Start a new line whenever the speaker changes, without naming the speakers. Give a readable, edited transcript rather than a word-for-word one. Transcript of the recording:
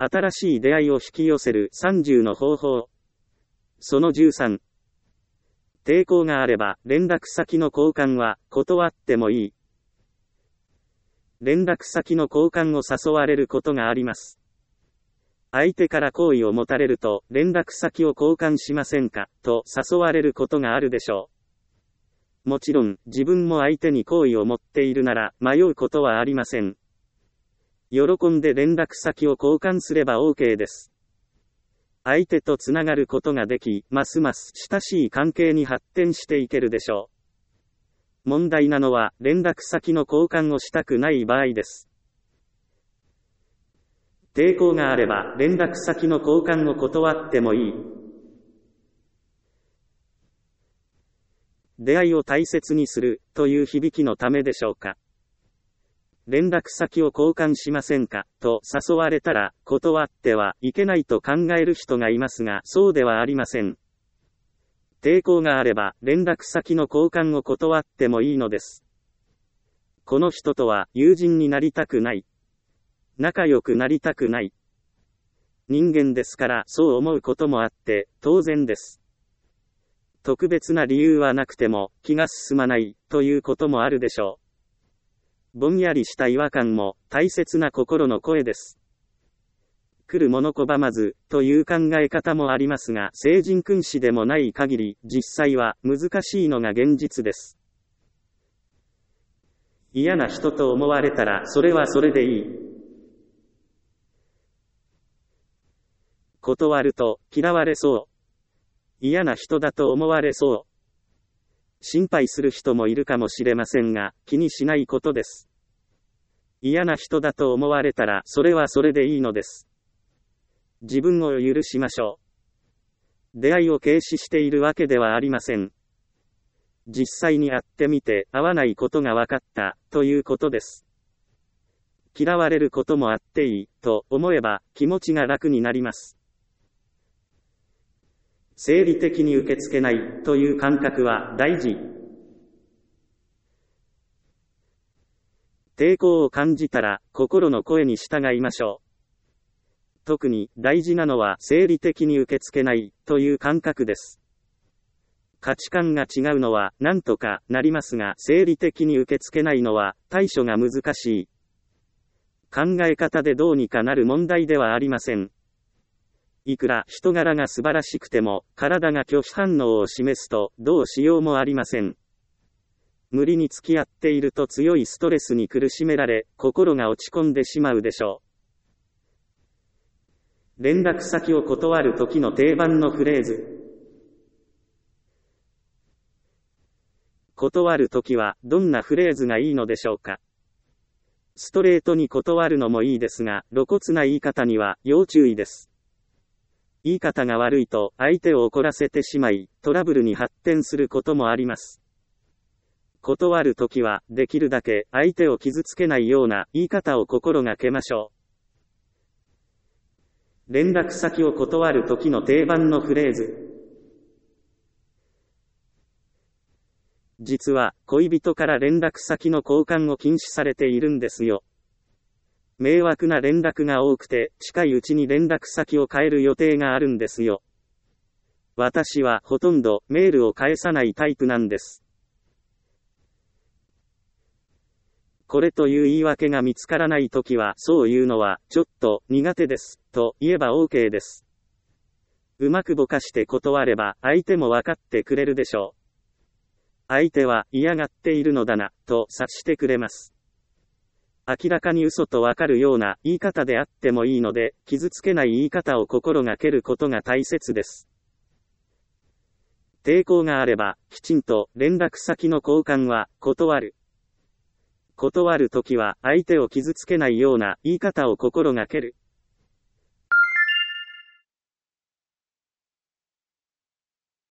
新しい出会いを引き寄せる30の方法。その13。抵抗があれば、連絡先の交換は断ってもいい。連絡先の交換を誘われることがあります。相手から好意を持たれると、連絡先を交換しませんか、と誘われることがあるでしょう。もちろん、自分も相手に好意を持っているなら、迷うことはありません。喜んで連絡先を交換すれば OK です。相手とつながることができ、ますます親しい関係に発展していけるでしょう。問題なのは、連絡先の交換をしたくない場合です。抵抗があれば、連絡先の交換を断ってもいい。出会いを大切にする、という響きのためでしょうか。連絡先を交換しませんか、と誘われたら、断ってはいけないと考える人がいますが、そうではありません。抵抗があれば、連絡先の交換を断ってもいいのです。この人とは友人になりたくない。仲良くなりたくない。人間ですからそう思うこともあって当然です。特別な理由はなくても気が進まないということもあるでしょう。ぼんやりした違和感も大切な心の声です。来るもの拒まずという考え方もありますが、聖人君子でもない限り実際は難しいのが現実です。嫌な人と思われたらそれはそれでいい。断ると嫌われそう。嫌な人だと思われそう。心配する人もいるかもしれませんが、気にしないことです。嫌な人だと思われたらそれはそれでいいのです。自分を許しましょう。出会いを軽視しているわけではありません。実際に会ってみて合わないことが分かったということです。嫌われることもあっていいと思えば気持ちが楽になります。生理的に受け付けないという感覚は大事。抵抗を感じたら心の声に従いましょう。特に大事なのは生理的に受け付けないという感覚です。価値観が違うのは何とかなりますが、生理的に受け付けないのは対処が難しい。考え方でどうにかなる問題ではありません。いくら人柄が素晴らしくても、体が拒否反応を示すと、どうしようもありません。無理に付き合っていると強いストレスに苦しめられ、心が落ち込んでしまうでしょう。連絡先を断る時の定番のフレーズ。断るときは、どんなフレーズがいいのでしょうか。ストレートに断るのもいいですが、露骨な言い方には要注意です。言い方が悪いと相手を怒らせてしまい、トラブルに発展することもあります。断るときは、できるだけ相手を傷つけないような言い方を心がけましょう。連絡先を断るときの定番のフレーズ。実は、恋人から連絡先の交換を禁止されているんですよ。迷惑な連絡が多くて、近いうちに連絡先を変える予定があるんですよ。私はほとんどメールを返さないタイプなんです。これという言い訳が見つからないときは、そういうのは、ちょっと苦手です、と言えば OK です。うまくぼかして断れば、相手も分かってくれるでしょう。相手は嫌がっているのだな、と察してくれます。明らかに嘘とわかるような言い方であってもいいので、傷つけない言い方を心がけることが大切です。抵抗があれば、きちんと連絡先の交換は断る。断るときは相手を傷つけないような言い方を心がける。